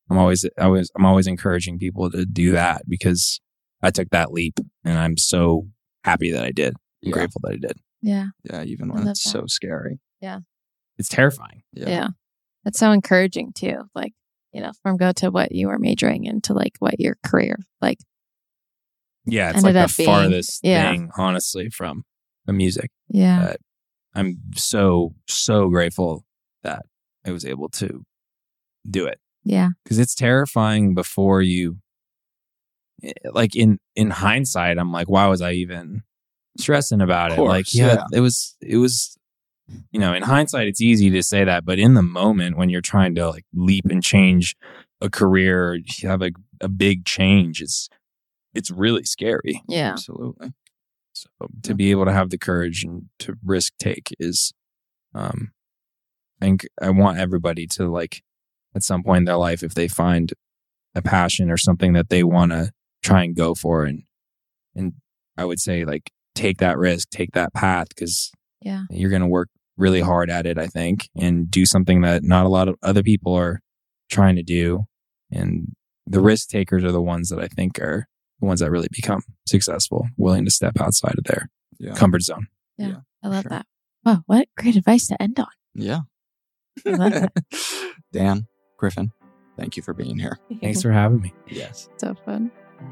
I'm always, I was, I'm always encouraging people to do that because I took that leap and I'm so happy that I did. I'm Yeah. grateful that I did. Yeah. Yeah, even I when love it's that. so scary. It's terrifying. Yeah. That's so encouraging too. Like, you know, from go to what you were majoring in to like what your career, like, Yeah. It's Ended like up the being- farthest yeah. thing, honestly, from the music. yeah. Uh, I'm so, so grateful that I was able to do it Yeah. because it's terrifying before you, like in, in hindsight, I'm like, why was I even stressing about Of it? Like, course, yeah, yeah. it was, it was, you know, in hindsight, it's easy to say that, but in the moment when you're trying to like leap and change a career, or you have a, a big change, it's, it's really scary. Yeah. Absolutely. So to be able to have the courage and to risk take is, um, I think I want everybody to like at some point in their life, if they find a passion or something that they want to try and go for, and, and I would say like, take that risk, take that path, because Yeah. you're going to work really hard at it, I think, and do something that not a lot of other people are trying to do. And the risk takers are the ones that I think are the ones that really become successful, willing to step outside of their Yeah. comfort zone. I love sure. that. Wow. What great advice to end on. Yeah. I love that. Dan, Griffin, thank you for being here. Thanks for having me. Yes. So fun.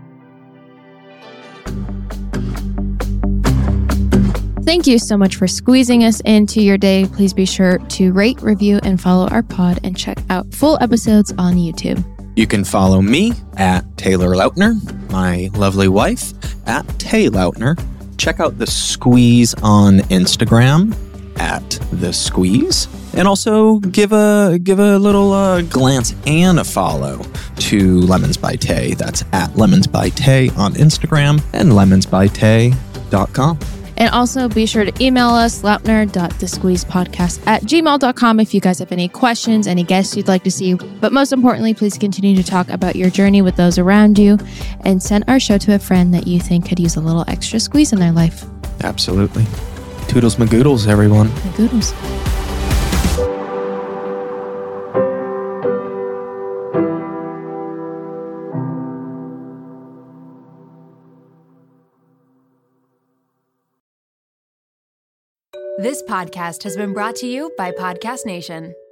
Thank you so much for squeezing us into your day. Please be sure to rate, review, and follow our pod and check out full episodes on YouTube. You can follow me at Taylor Lautner, my lovely wife at Tay Lautner. Check out The Squeeze on Instagram at The Squeeze. And also give a give a little uh, glance and a follow to Lemons by Tay. That's at Lemons by Tay on Instagram and lemons by tay dot com. And also be sure to email us, lautner.thesqueezepodcast at gmail dot com if you guys have any questions, any guests you'd like to see. But most importantly, please continue to talk about your journey with those around you and send our show to a friend that you think could use a little extra squeeze in their life. Absolutely. Toodles magoodles, everyone. The Goodles. This podcast has been brought to you by Podcast Nation.